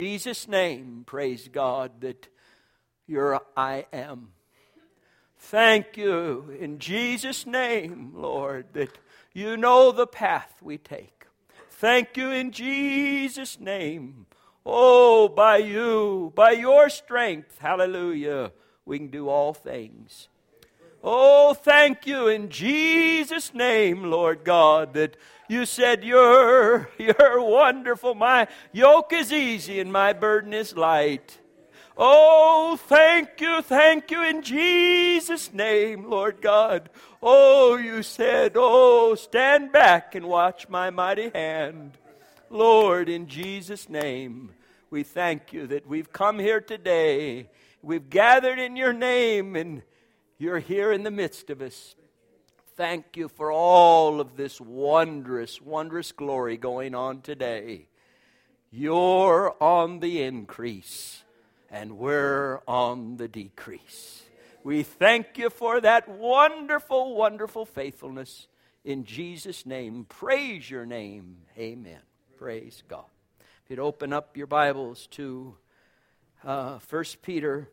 Jesus' name, praise God, that you're I am. Thank you in Jesus' name, Lord, that you know the path we take. Thank you in Jesus' name. Oh, by you, by your strength, hallelujah, we can do all things. Oh, thank you in Jesus' name, Lord God, that you said you're wonderful. My yoke is easy and my burden is light. Oh, thank you in Jesus' name, Lord God. Oh, you said, oh, stand back and watch my mighty hand. Lord, in Jesus' name, we thank you that we've come here today. We've gathered in your name and you're here in the midst of us. Thank you for all of this wondrous, wondrous glory going on today. You're on the increase, and we're on the decrease. We thank you for that wonderful, wonderful faithfulness. In Jesus' name, praise your name. Amen. Praise God. If you'd open up your Bibles to 1 Peter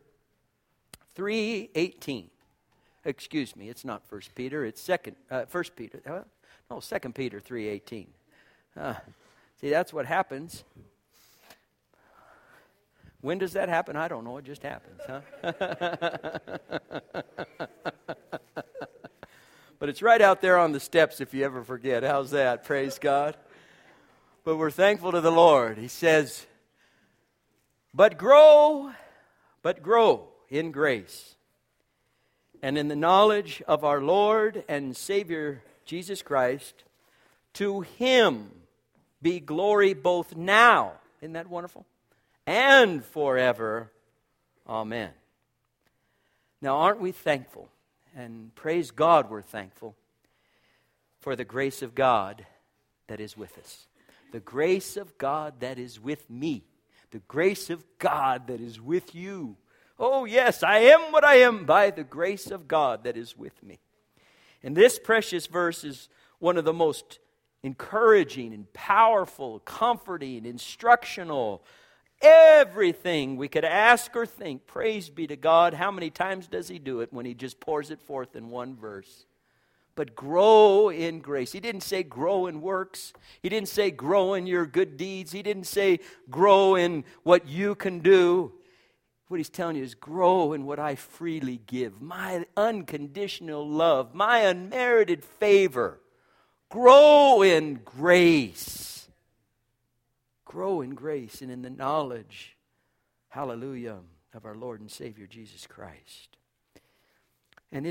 3:18. Excuse me, it's not 1 Peter, it's 2 Peter 3:18. See, that's what happens. When does that happen? I don't know, it just happens, huh? But it's right out there on the steps if you ever forget. How's that? Praise God. But we're thankful to the Lord. He says, but grow in grace and in the knowledge of our Lord and Savior Jesus Christ. To Him be glory both now, isn't that wonderful? And forever. Amen. Now, aren't we thankful? And praise God, we're thankful for the grace of God that is with us. The grace of God that is with me. The grace of God that is with you. Oh, yes, I am what I am by the grace of God that is with me. And this precious verse is one of the most encouraging and powerful, comforting, instructional, everything we could ask or think. Praise be to God. How many times does He do it when He just pours it forth in one verse? But grow in grace. He didn't say grow in works. He didn't say grow in your good deeds. He didn't say grow in what you can do. What He's telling you is grow in what I freely give. My unconditional love. My unmerited favor. Grow in grace. Grow in grace and in the knowledge, hallelujah, of our Lord and Savior Jesus Christ. And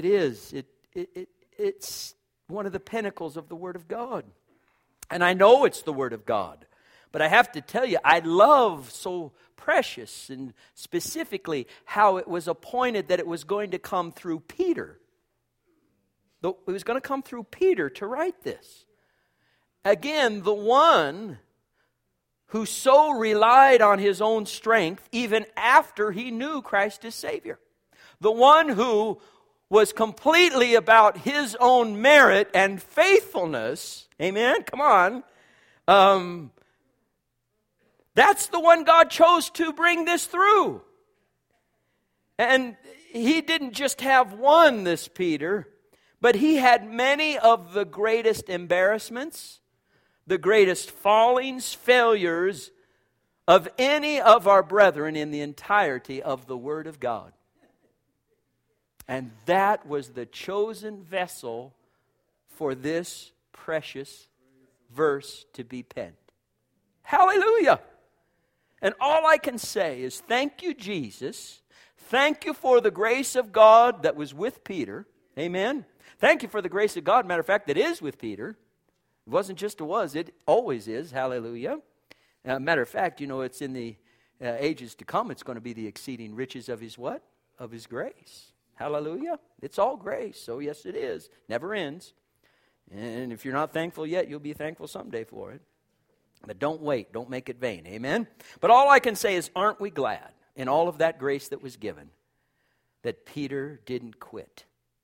it's one of the pinnacles of the Word of God. And I know it's the Word of God. But I have to tell you, I love so precious and specifically how it was appointed that it was going to come through Peter. It was going to come through Peter to write this. Again, the one who so relied on his own strength even after he knew Christ as Savior. The one who was completely about his own merit and faithfulness. Amen? Come on. That's the one God chose to bring this through. And he didn't just have one, this Peter, but he had many of the greatest embarrassments, the greatest fallings, failures of any of our brethren in the entirety of the Word of God. And that was the chosen vessel for this precious verse to be penned. Hallelujah! And all I can say is thank you, Jesus. Thank you for the grace of God that was with Peter. Amen. Thank you for the grace of God, matter of fact, that is with Peter. It wasn't just a was, it always is. Hallelujah. Matter of fact, it's in the ages to come, it's going to be the exceeding riches of His what? Of His grace. Hallelujah. It's all grace. So yes, it is. Never ends. And if you're not thankful yet, you'll be thankful someday for it. But don't wait. Don't make it vain. Amen? But all I can say is, aren't we glad in all of that grace that was given that Peter didn't quit?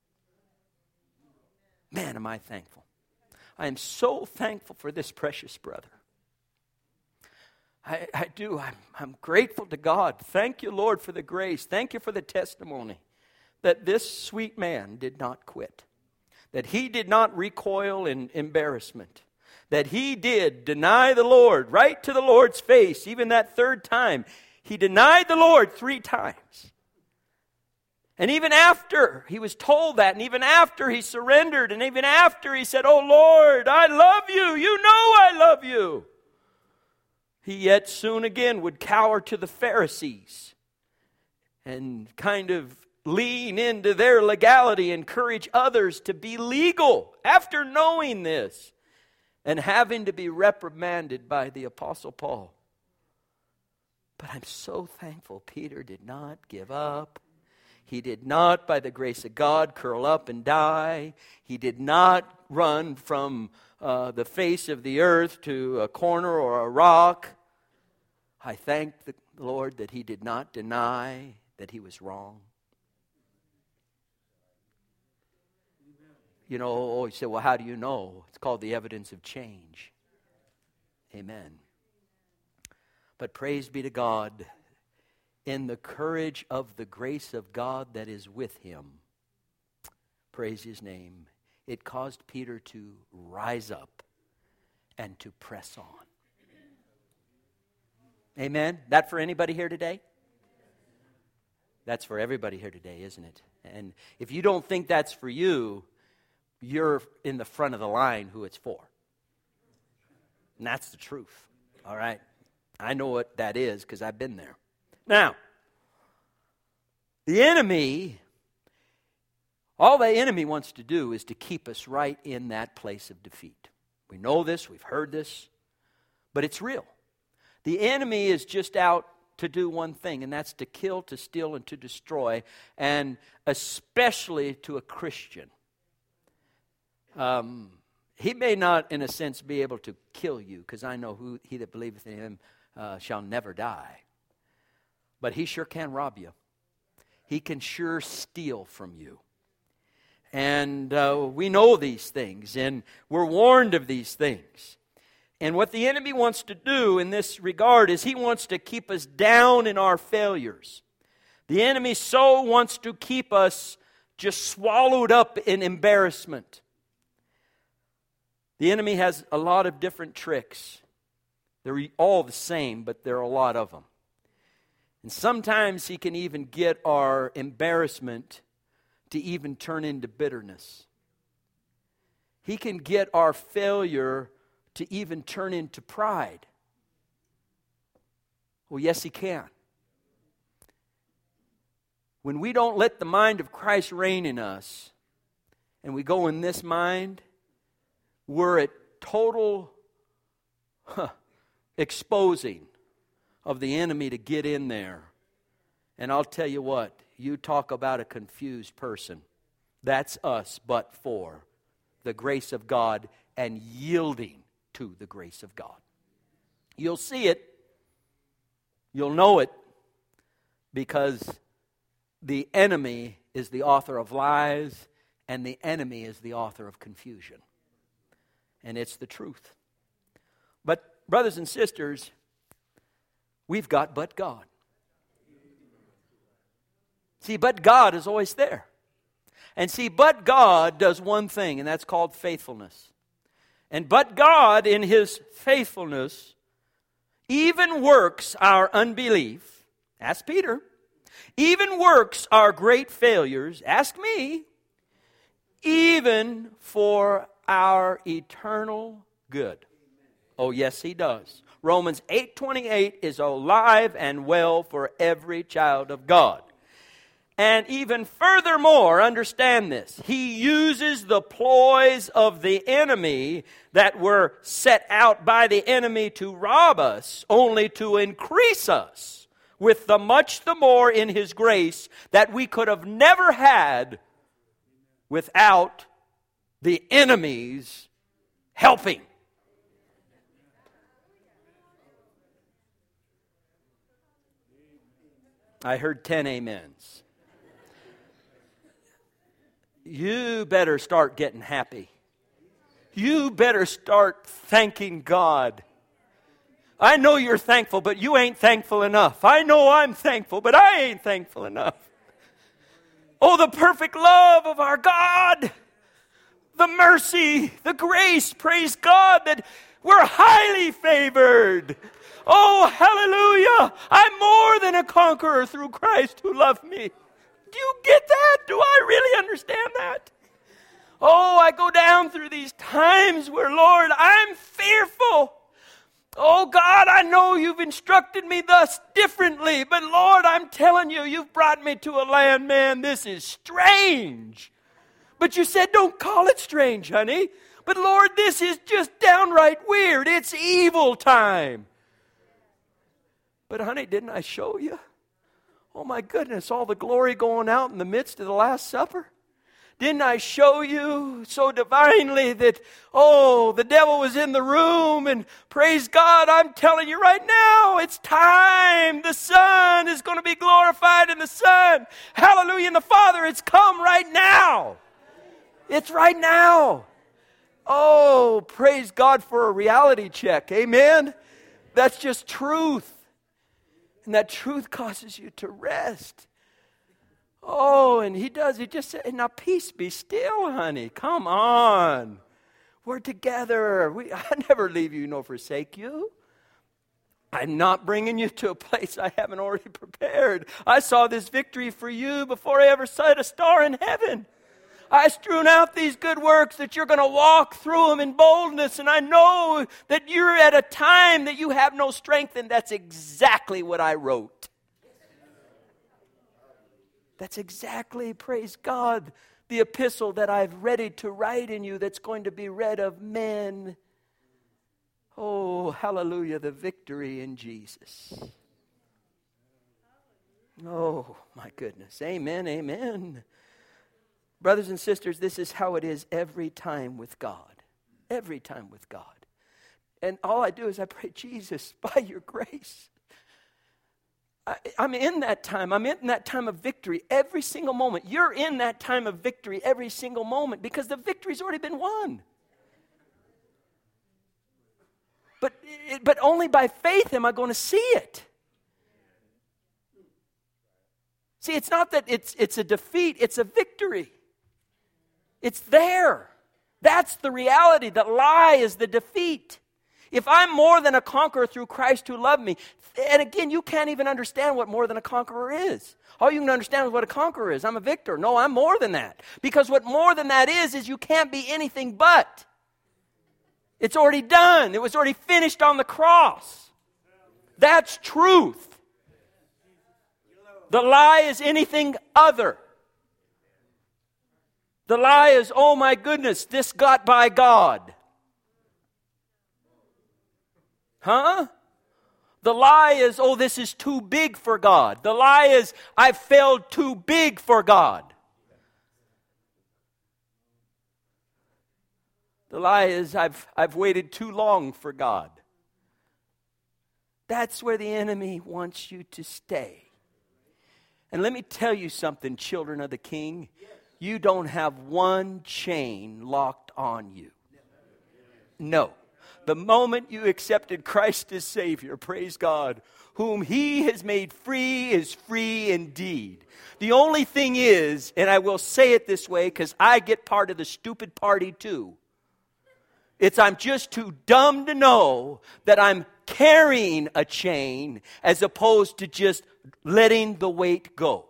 Man, am I thankful. I am so thankful for this precious brother. I do. I'm grateful to God. Thank you, Lord, for the grace. Thank you for the testimony that this sweet man did not quit, that he did not recoil in embarrassment, that he did deny the Lord right to the Lord's face. Even that third time, he denied the Lord 3 times. And even after he was told that, and even after he surrendered, and even after he said, "Oh Lord, I love you. You know I love you," he yet soon again would cower to the Pharisees and kind of lean into their legality, encourage others to be legal after knowing this and having to be reprimanded by the Apostle Paul. But I'm so thankful Peter did not give up. He did not, by the grace of God, curl up and die. He did not run from the face of the earth to a corner or a rock. I thank the Lord that he did not deny that he was wrong. You know, you say, well, how do you know? It's called the evidence of change. Amen. But praise be to God, in the courage of the grace of God that is with him, praise his name, it caused Peter to rise up and to press on. Amen? That for anybody here today? That's for everybody here today, isn't it? And if you don't think that's for you, you're in the front of the line who it's for. And that's the truth. All right? I know what that is because I've been there. Now, the enemy, all the enemy wants to do is to keep us right in that place of defeat. We know this, we've heard this, but it's real. The enemy is just out to do one thing, and that's to kill, to steal, and to destroy, and especially to a Christian. He may not, in a sense, be able to kill you, because I know who he that believeth in him shall never die. But he sure can rob you. He can sure steal from you. And we know these things, and we're warned of these things. And what the enemy wants to do in this regard is he wants to keep us down in our failures. The enemy so wants to keep us just swallowed up in embarrassment. The enemy has a lot of different tricks. They're all the same, but there are a lot of them. And sometimes he can even get our embarrassment to even turn into bitterness. He can get our failure to even turn into pride. Well, yes, he can. When we don't let the mind of Christ reign in us, and we go in this mind, we're at total exposing of the enemy to get in there. And I'll tell you what, you talk about a confused person. That's us, but for the grace of God and yielding to the grace of God. You'll see it. You'll know it, because the enemy is the author of lies, and the enemy is the author of confusion. And it's the truth. But, brothers and sisters, we've got but God. See, but God is always there. And see, but God does one thing, and that's called faithfulness. And but God, in his faithfulness, even works our unbelief. Ask Peter. Even works our great failures. Ask me. Even for our eternal good. Oh, yes, he does. Romans 8:28 is alive and well for every child of God. And even furthermore, understand this. He uses the ploys of the enemy that were set out by the enemy to rob us, only to increase us with the much the more in his grace that we could have never had without the enemy's helping. I heard 10 amens. You better start getting happy. You better start thanking God. I know you're thankful, but you ain't thankful enough. I know I'm thankful, but I ain't thankful enough. Oh, the perfect love of our God. The mercy, the grace, praise God, that we're highly favored. Oh, hallelujah. I'm more than a conqueror through Christ who loved me. Do you get that? Do I really understand that? Oh, I go down through these times where, Lord, I'm fearful. Oh, God, I know you've instructed me thus differently, but Lord, I'm telling you, you've brought me to a land, man, this is strange. But you said, don't call it strange, honey. But Lord, this is just downright weird. It's evil time. But honey, didn't I show you? Oh my goodness, all the glory going out in the midst of the Last Supper. Didn't I show you so divinely that, oh, the devil was in the room, and praise God, I'm telling you right now, it's time. The Son is going to be glorified in the Son. Hallelujah, in the Father, it's come right now. It's right now. Oh, praise God for a reality check. Amen? That's just truth. And that truth causes you to rest. Oh, and he does. He just said, now peace be still, honey. Come on. We're together. I never leave you nor forsake you. I'm not bringing you to a place I haven't already prepared. I saw this victory for you before I ever sight a star in heaven. I strewn out these good works that you're going to walk through them in boldness, and I know that you're at a time that you have no strength, and that's exactly what I wrote. That's exactly, praise God, the epistle that I've ready to write in you that's going to be read of men. Oh, hallelujah, the victory in Jesus. Oh, my goodness. Amen, amen. Brothers and sisters, this is how it is every time with God. Every time with God. And all I do is I pray, Jesus, by your grace, I'm in that time. I'm in that time of victory every single moment. You're in that time of victory every single moment because the victory's already been won. But only by faith am I going to see it. See, it's not that it's a defeat, it's a victory. It's there. That's the reality. The lie is the defeat. If I'm more than a conqueror through Christ who loved me, and again, you can't even understand what more than a conqueror is. All you can understand is what a conqueror is. I'm a victor. No, I'm more than that. Because what more than that is you can't be anything but. It's already done. It was already finished on the cross. That's truth. The lie is anything other. The lie is, oh my goodness, this got by God. Huh? The lie is, oh, this is too big for God. The lie is, I've failed too big for God. The lie is, I've waited too long for God. That's where the enemy wants you to stay. And let me tell you something, children of the King. You don't have one chain locked on you. No. The moment you accepted Christ as Savior, praise God, whom He has made free is free indeed. The only thing is, and I will say it this way because I get part of the stupid party too. It's I'm just too dumb to know that I'm carrying a chain as opposed to just letting the weight go.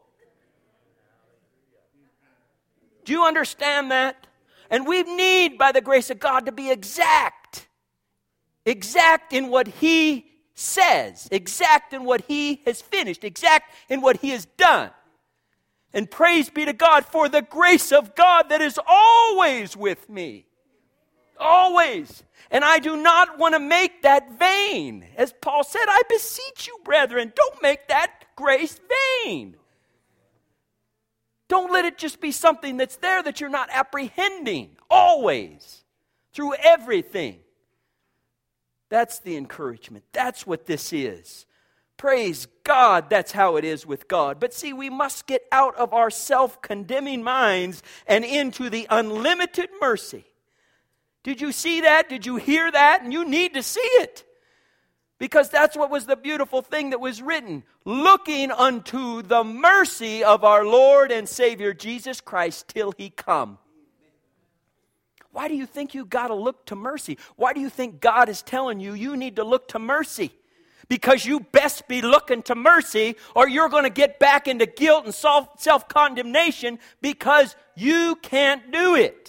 Do you understand that? And we need, by the grace of God, to be exact. Exact in what He says. Exact in what He has finished. Exact in what He has done. And praise be to God for the grace of God that is always with me. Always. And I do not want to make that vain. As Paul said, I beseech you, brethren, don't make that grace vain. Don't let it just be something that's there that you're not apprehending. Always. Through everything. That's the encouragement. That's what this is. Praise God, that's how it is with God. But see, we must get out of our self-condemning minds and into the unlimited mercy. Did you see that? Did you hear that? And you need to see it. Because that's what was the beautiful thing that was written. Looking unto the mercy of our Lord and Savior Jesus Christ till He come. Why do you think you got to look to mercy? Why do you think God is telling you you need to look to mercy? Because you best be looking to mercy, or you're going to get back into guilt and self-condemnation because you can't do it.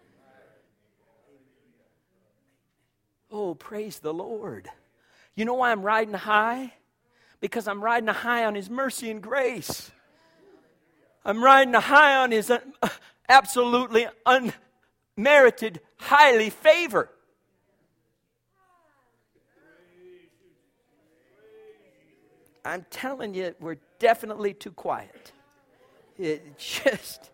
Oh, praise the Lord. You know why I'm riding high? Because I'm riding high on His mercy and grace. I'm riding high on His absolutely unmerited, highly favor. I'm telling you, we're definitely too quiet. It just,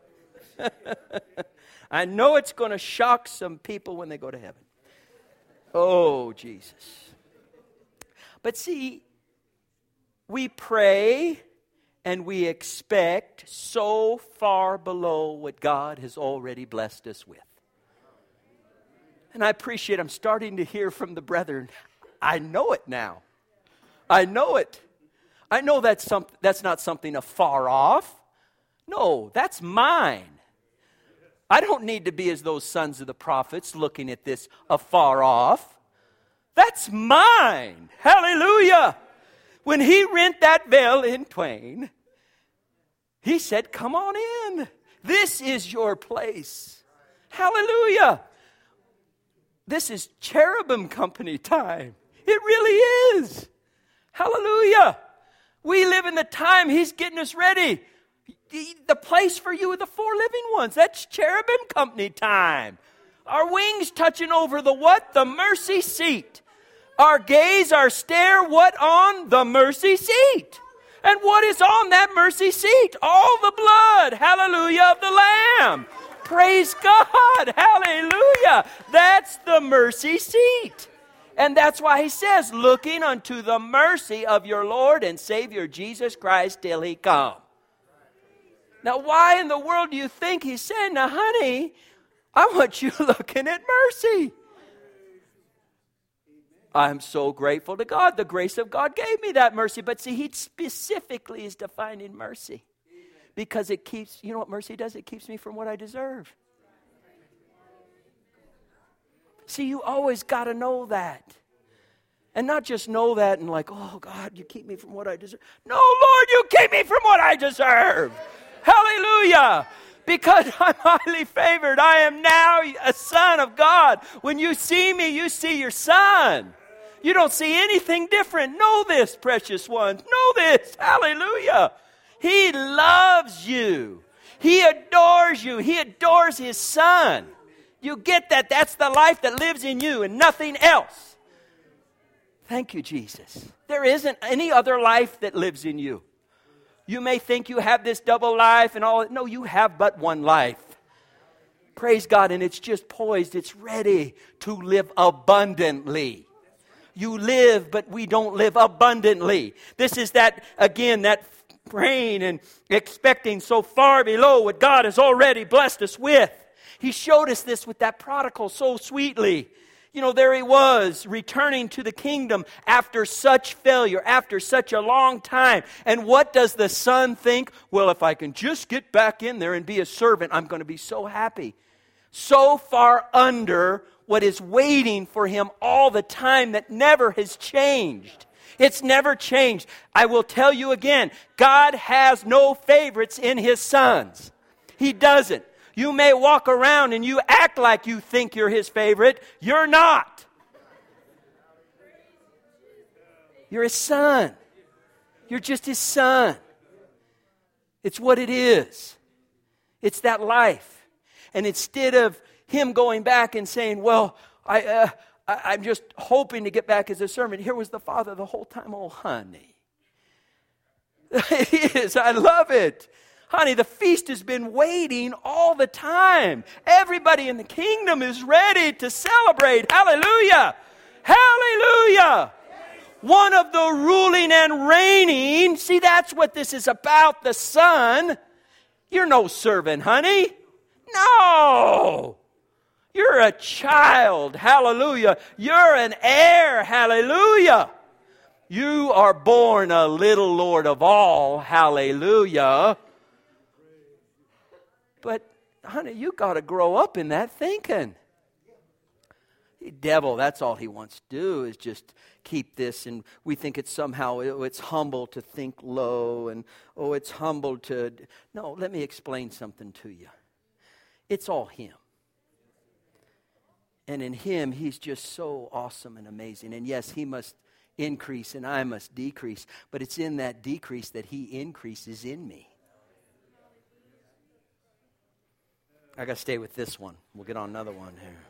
I know it's going to shock some people when they go to heaven. Oh, Jesus. But see, we pray and we expect so far below what God has already blessed us with. And I appreciate, I'm starting to hear from the brethren, I know it now. I know it. I know that's not something afar off. No, that's mine. I don't need to be as those sons of the prophets looking at this afar off. That's mine. Hallelujah. When He rent that veil in twain, He said, come on in. This is your place. Hallelujah. This is cherubim company time. It really is. Hallelujah. We live in the time He's getting us ready. The place for you are the four living ones. That's cherubim company time. Our wings touching over the what? The mercy seat. Our gaze, our stare, what on? The mercy seat. And what is on that mercy seat? All the blood, hallelujah, of the Lamb. Praise God, hallelujah. That's the mercy seat. And that's why He says, looking unto the mercy of your Lord and Savior Jesus Christ till He come. Now, why in the world do you think He's saying, now, honey, I want you looking at mercy? I'm so grateful to God. The grace of God gave me that mercy. But see, He specifically is defining mercy. Because it keeps, you know what mercy does? It keeps me from what I deserve. See, you always got to know that. And not just know that and like, oh, God, you keep me from what I deserve. No, Lord, you keep me from what I deserve. Hallelujah. Because I'm highly favored. I am now a son of God. When you see me, you see your son. You don't see anything different. Know this, precious ones. Know this. Hallelujah. He loves you. He adores you. He adores His son. You get that? That's the life that lives in you and nothing else. Thank you, Jesus. There isn't any other life that lives in you. You may think you have this double life and all. No, you have but one life. Praise God. And it's just poised. It's ready to live abundantly. You live, but we don't live abundantly. This is that, again, that praying and expecting so far below what God has already blessed us with. He showed us this with that prodigal so sweetly. You know, there he was, returning to the kingdom after such failure, after such a long time. And what does the son think? Well, if I can just get back in there and be a servant, I'm going to be so happy. So far under what is waiting for him all the time that never has changed. It's never changed. I will tell you again, God has no favorites in His sons. He doesn't. You may walk around and you act like you think you're His favorite. You're not. You're His son. You're just His son. It's what it is. It's that life. And instead of Him going back and saying, well, I'm just hoping to get back as a servant. Here was the Father the whole time. Oh, honey. It is. I love it. Honey, the feast has been waiting all the time. Everybody in the kingdom is ready to celebrate. Hallelujah. Hallelujah. One of the ruling and reigning. See, that's what this is about, the Son. You're no servant, honey. No. You're a child. Hallelujah. You're an heir. Hallelujah. You are born a little Lord of all. Hallelujah. But, honey, you got to grow up in that thinking. The devil, that's all he wants to do is just keep this, and we think it's somehow, it's humble to think low, and it's humble to... No, let me explain something to you. It's all him. And in him, he's just so awesome and amazing. And yes, he must increase and I must decrease, but it's in that decrease that he increases in me. I got to stay with this one. We'll get on another one here.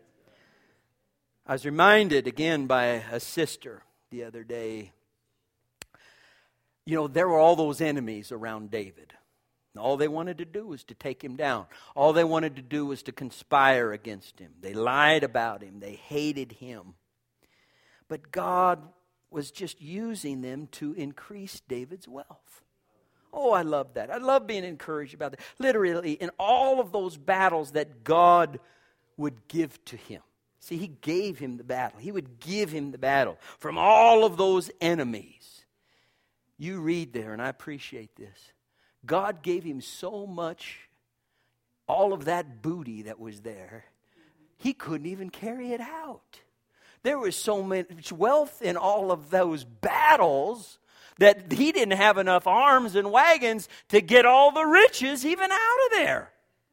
I was reminded again by a sister the other day. You know, there were all those enemies around David. All they wanted to do was to take him down. All they wanted to do was to conspire against him. They lied about him. They hated him. But God was just using them to increase David's wealth. Oh, I love that. I love being encouraged about that. Literally, in all of those battles that God would give to him. See, he gave him the battle. He would give him the battle from all of those enemies. You read there, and I appreciate this. God gave him so much, all of that booty that was there, he couldn't even carry it out. There was so much wealth in all of those battles that he didn't have enough arms and wagons to get all the riches even out of there.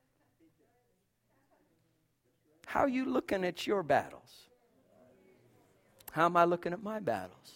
How are you looking at your battles? How am I looking at my battles?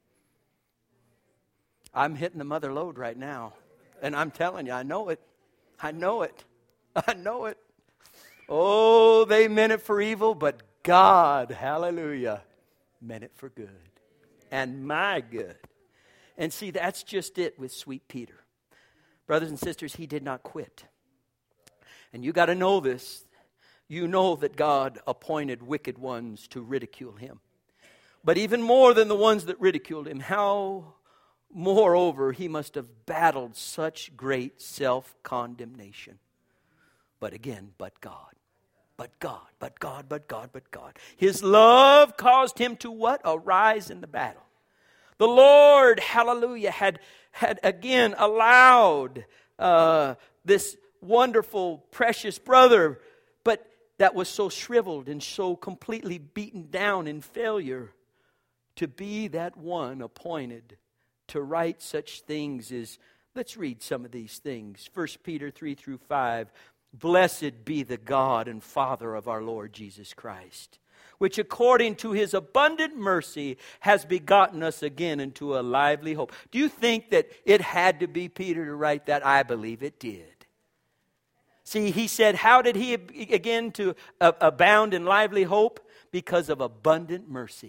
I'm hitting the mother lode right now. And I'm telling you, I know it. I know it. I know it. Oh, they meant it for evil, but God, hallelujah, meant it for good. And my good. And see, that's just it with sweet Peter. Brothers and sisters, he did not quit. And you got to know this. You know that God appointed wicked ones to ridicule him. But even more than the ones that ridiculed him, how moreover he must have battled such great self-condemnation. But again, but God. But God, but God, but God, but God. His love caused him to what? Arise in the battle. The Lord, hallelujah, had again allowed this wonderful, precious brother, but that was so shriveled and so completely beaten down in failure, to be that one appointed to write such things as, let's read some of these things. 1 Peter 3-5, blessed be the God and Father of our Lord Jesus Christ, which according to his abundant mercy has begotten us again into a lively hope. Do you think that it had to be Peter to write that? I believe it did. See, he said, how did he again to abound in lively hope? Because of abundant mercy.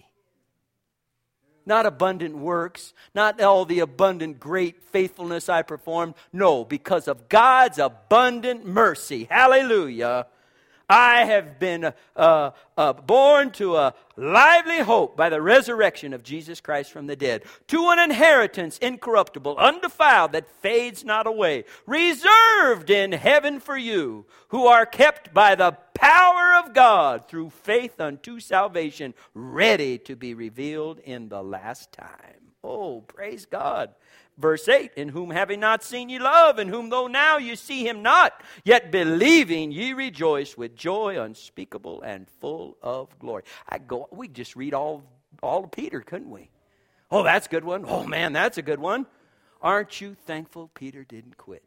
Not abundant works, not all the abundant great faithfulness I performed. No, because of God's abundant mercy. Hallelujah. I have been born to a lively hope by the resurrection of Jesus Christ from the dead, to an inheritance incorruptible, undefiled, that fades not away, reserved in heaven for you, who are kept by the power of God through faith unto salvation, ready to be revealed in the last time. Oh, praise God. Verse 8, in whom having not seen ye love, in whom though now you see him not, yet believing ye rejoice with joy unspeakable and full of glory. We just read all of Peter, couldn't we? Oh, that's a good one. Oh, man, that's a good one. Aren't you thankful Peter didn't quit?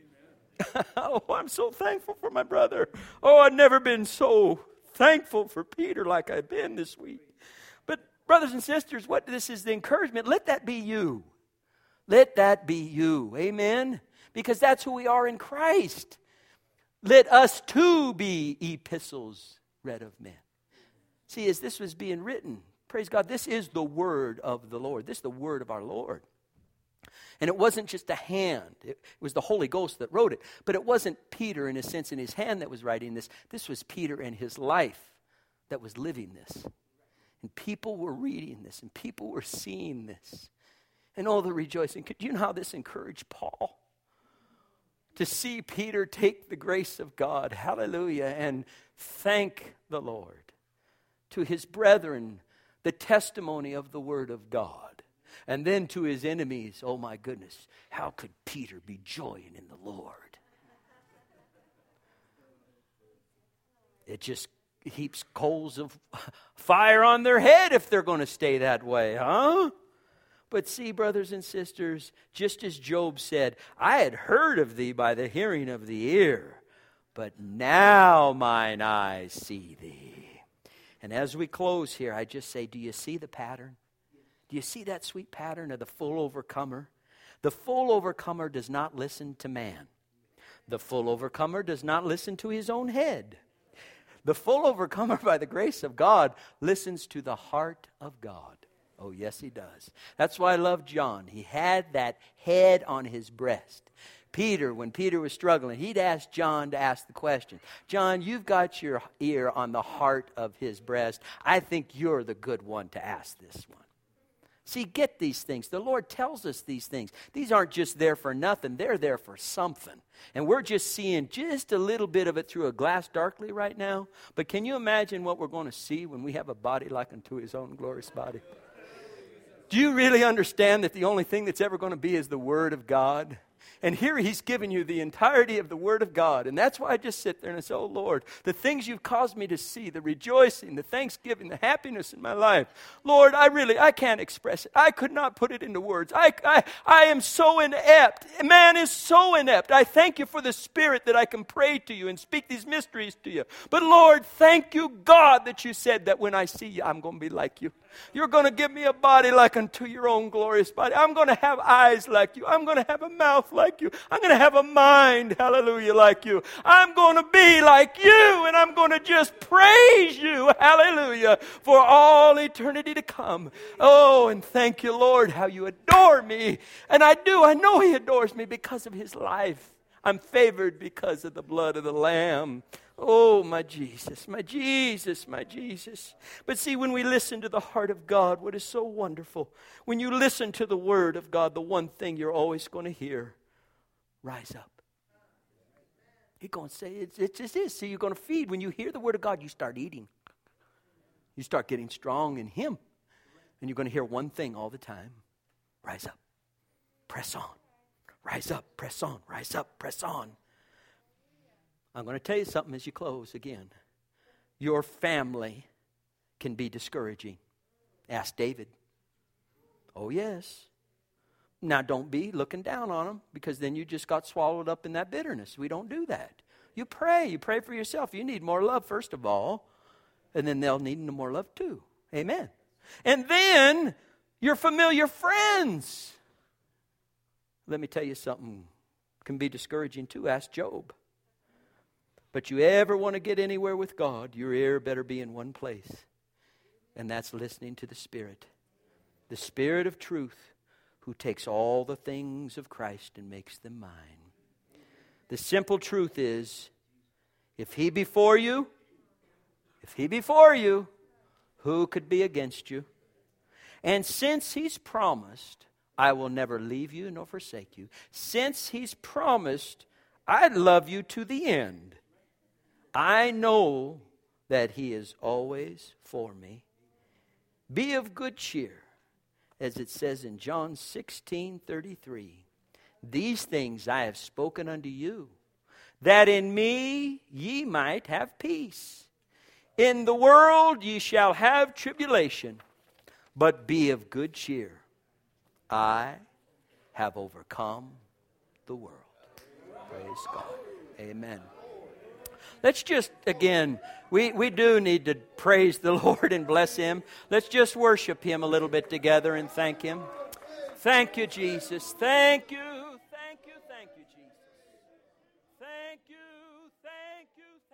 Oh, I'm so thankful for my brother. Oh, I've never been so thankful for Peter like I've been this week. But brothers and sisters, what this is the encouragement. Let that be you. Let that be you. Amen? Because that's who we are in Christ. Let us too be epistles read of men. See, as this was being written, praise God, this is the word of the Lord. This is the word of our Lord. And it wasn't just a hand. It was the Holy Ghost that wrote it. But it wasn't Peter, in a sense, in his hand that was writing this. This was Peter in his life that was living this. And people were reading this, and people were seeing this. And all the rejoicing. Do you know how this encouraged Paul? To see Peter take the grace of God, hallelujah, and thank the Lord. To his brethren, the testimony of the word of God. And then to his enemies, oh my goodness, how could Peter be joying in the Lord? It just heaps coals of fire on their head if they're going to stay that way, huh? But see, brothers and sisters, just as Job said, I had heard of thee by the hearing of the ear, but now mine eyes see thee. And as we close here, I just say, do you see the pattern? Do you see that sweet pattern of the full overcomer? The full overcomer does not listen to man. The full overcomer does not listen to his own head. The full overcomer, by the grace of God, listens to the heart of God. Oh, yes, he does. That's why I love John. He had that head on his breast. Peter, when Peter was struggling, he'd ask John to ask the question. John, you've got your ear on the heart of his breast. I think you're the good one to ask this one. See, get these things. The Lord tells us these things. These aren't just there for nothing. They're there for something. And we're just seeing just a little bit of it through a glass darkly right now. But can you imagine what we're going to see when we have a body like unto his own glorious body? Do you really understand that the only thing that's ever going to be is the Word of God? And here he's giving you the entirety of the Word of God. And that's why I just sit there and I say, oh Lord, the things you've caused me to see, the rejoicing, the thanksgiving, the happiness in my life. Lord, I can't express it. I could not put it into words. I am so inept. Man is so inept. I thank you for the Spirit that I can pray to you and speak these mysteries to you. But Lord, thank you, God, that you said that when I see you, I'm going to be like you. You're going to give me a body like unto your own glorious body. I'm going to have eyes like you. I'm going to have a mouth like you. I'm going to have a mind, hallelujah, like you. I'm going to be like you, and I'm going to just praise you, hallelujah, for all eternity to come. Oh, and thank you, Lord, how you adore me. And I know he adores me because of his life. I'm favored because of the blood of the Lamb. Oh, my Jesus, my Jesus, my Jesus. But see, when we listen to the heart of God, what is so wonderful, when you listen to the Word of God, the one thing you're always going to hear, rise up. You're going to say, it just is. See, you're going to feed. When you hear the Word of God, you start eating. You start getting strong in Him. And you're going to hear one thing all the time. Rise up. Press on. Rise up. Press on. Rise up. Press on. I'm going to tell you something as you close again. Your family can be discouraging. Ask David. Oh, yes. Now, don't be looking down on them, because then you just got swallowed up in that bitterness. We don't do that. You pray. You pray for yourself. You need more love, first of all, and then they'll need more love too. Amen. And then your familiar friends. Let me tell you something can be discouraging too. Ask Job. But you ever want to get anywhere with God, your ear better be in one place. And that's listening to the Spirit. The Spirit of truth, who takes all the things of Christ and makes them mine. The simple truth is, if He be for you, who could be against you? And since He's promised, I will never leave you nor forsake you. Since He's promised, I'd love you to the end. I know that He is always for me. Be of good cheer, as it says in John 16:33. These things I have spoken unto you, that in me ye might have peace. In the world ye shall have tribulation, but be of good cheer. I have overcome the world. Praise God. Amen. Let's just, again, we do need to praise the Lord and bless Him. Let's just worship Him a little bit together and thank Him. Thank you, Jesus. Thank you. Thank you. Thank you, Jesus. Thank you. Thank you.